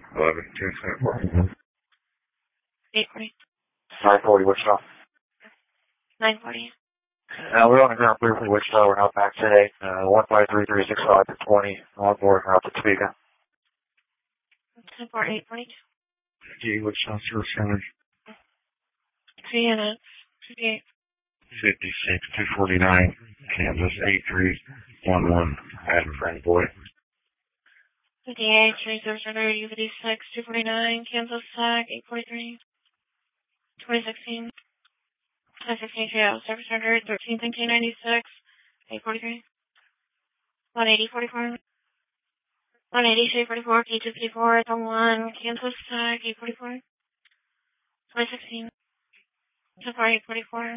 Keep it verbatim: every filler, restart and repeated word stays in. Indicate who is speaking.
Speaker 1: eleven, ten, four.
Speaker 2: eight forty.
Speaker 3: nine forty, Wichita.
Speaker 2: nine forty.
Speaker 3: Uh, we're on the ground clear for Wichita. We're out back today. Uh, one five three three six five to twenty. On board, we're out to Topeka.
Speaker 2: ten four, eight forty-two.
Speaker 1: G, Wichita, Surf Center.
Speaker 2: Three units. fifty-eight.
Speaker 1: fifty-six, two forty-nine, Kansas, eight three one one, Adam Frank Boy.
Speaker 2: fifty-eight, three zero zero, fifty-six, two forty-nine, Kansas Tech, eight forty-three. twenty sixteen. twenty sixteen, six hundred, thirteen, nineteen ninety-six, eight forty-three. one eighty, forty-four. one eighty, three forty-four, K two fifty-four, one, Kansas Tech, eight forty-four. twenty sixteen. ten four, eight forty-four.